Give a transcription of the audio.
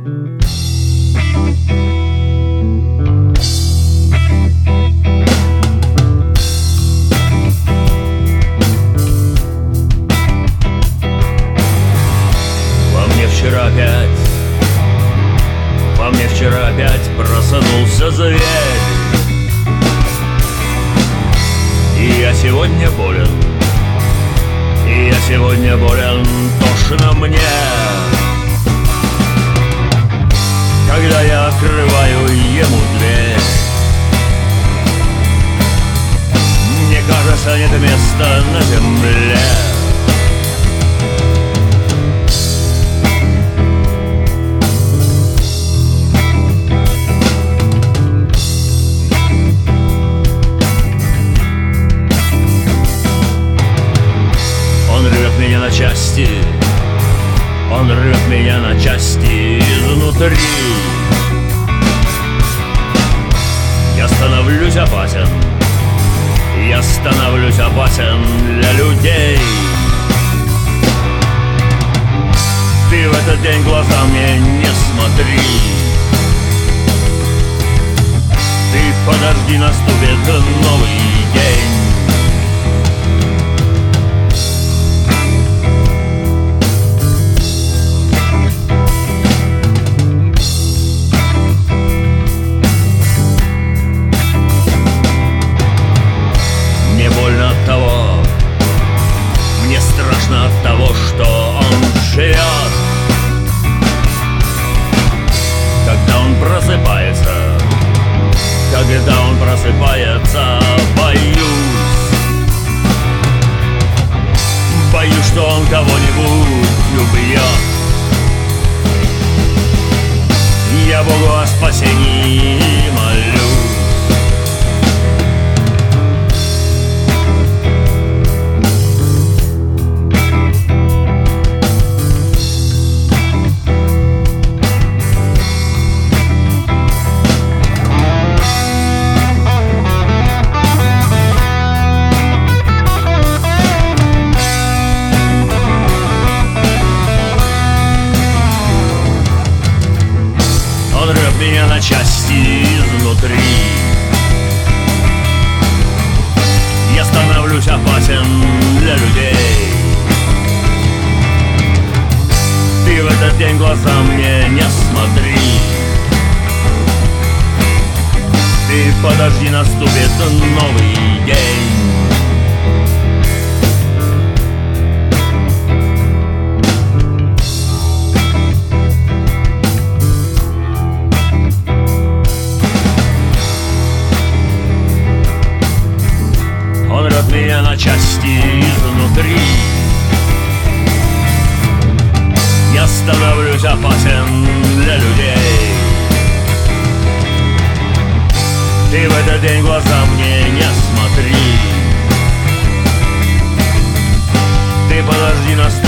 Во мне вчера опять проснулся зверь, и я сегодня болен, и я сегодня болен, тошно мне. Когда я открываю ему дверь, мне кажется, нет места на земле. Он рвет меня на части, он рвет меня на части изнутри. Я становлюсь опасен, я становлюсь опасен для людей. Ты в этот день глаза мне не смотри. Ты подожди, наступит новый день. Мне больно от того, мне страшно от того, что он живет. Когда он просыпается, когда он просыпается, боюсь. Боюсь, что он кого-нибудь убьет. Я Богу о спасении молюсь. Он рвет меня на части изнутри. Я становлюсь опасен для людей. Ты в этот день глаза мне не смотри. Ты подожди, наступит новый день. Он рвет меня на части изнутри. Я становлюсь опасен для людей. Ты в этот день глаза мне не смотри. Ты подожди, наступит